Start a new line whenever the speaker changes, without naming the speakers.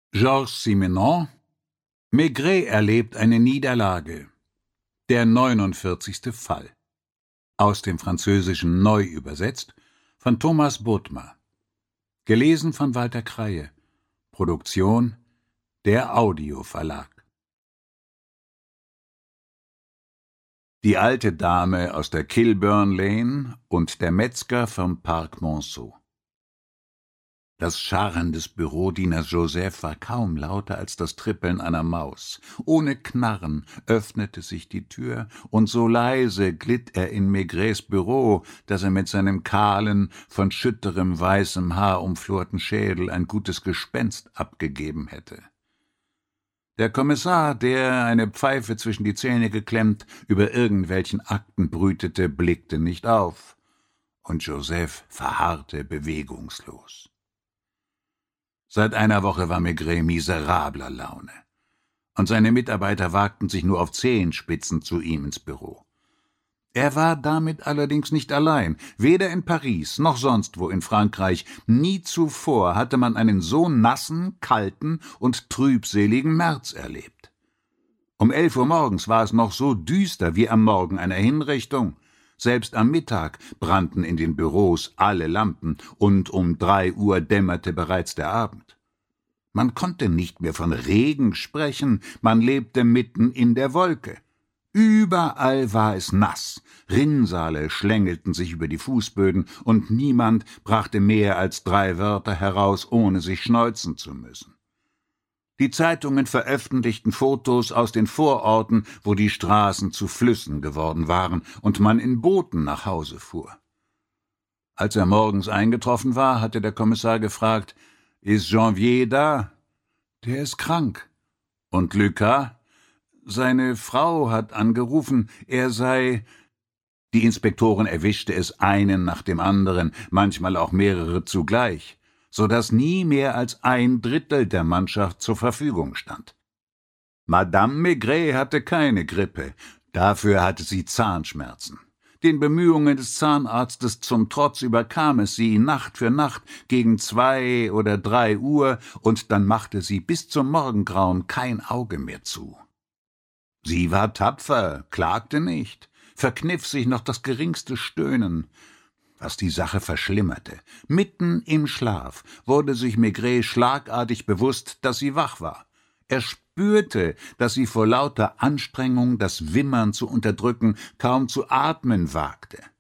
Georges Simenon. Maigret erlebt eine Niederlage. Der 49. Fall. Aus dem Französischen neu übersetzt von Thomas Bodmer. Gelesen von Walter Kreie. Produktion der Audio Verlag. Die alte Dame aus der Kilburn Lane und der Metzger vom Park Monceau. Das Scharren des Bürodieners Joseph war kaum lauter als das Trippeln einer Maus. Ohne Knarren öffnete sich die Tür, und so leise glitt er in Maigrets Büro, dass er mit seinem kahlen, von schütterem weißem Haar umflorten Schädel ein gutes Gespenst abgegeben hätte. Der Kommissar, der, eine Pfeife zwischen die Zähne geklemmt, über irgendwelchen Akten brütete, blickte nicht auf, und Joseph verharrte bewegungslos. Seit einer Woche war Maigret miserabler Laune, und seine Mitarbeiter wagten sich nur auf Zehenspitzen zu ihm ins Büro. Er war damit allerdings nicht allein. Weder in Paris noch sonst wo in Frankreich, nie zuvor hatte man einen so nassen, kalten und trübseligen März erlebt. Um 11 Uhr morgens war es noch so düster wie am Morgen einer Hinrichtung. Selbst am Mittag brannten in den Büros alle Lampen, und um 3 Uhr dämmerte bereits der Abend. Man konnte nicht mehr von Regen sprechen, man lebte mitten in der Wolke. Überall war es nass, Rinnsale schlängelten sich über die Fußböden, und niemand brachte mehr als 3 Wörter heraus, ohne sich schneuzen zu müssen. Die Zeitungen veröffentlichten Fotos aus den Vororten, wo die Straßen zu Flüssen geworden waren und man in Booten nach Hause fuhr. Als er morgens eingetroffen war, hatte der Kommissar gefragt: »Ist Janvier da?« »Der ist krank.« »Und Lucas?« »Seine Frau hat angerufen, er sei...« Die Inspektoren erwischte es einen nach dem anderen, manchmal auch mehrere zugleich, so dass nie mehr als 1/3 der Mannschaft zur Verfügung stand. Madame Maigret hatte keine Grippe, dafür hatte sie Zahnschmerzen. Den Bemühungen des Zahnarztes zum Trotz überkam es sie Nacht für Nacht gegen 2 oder 3 Uhr, und dann machte sie bis zum Morgengrauen kein Auge mehr zu. Sie war tapfer, klagte nicht, verkniff sich noch das geringste Stöhnen, was die Sache verschlimmerte. Mitten im Schlaf wurde sich Maigret schlagartig bewusst, dass sie wach war. Er spürte, dass sie vor lauter Anstrengung, das Wimmern zu unterdrücken, kaum zu atmen wagte.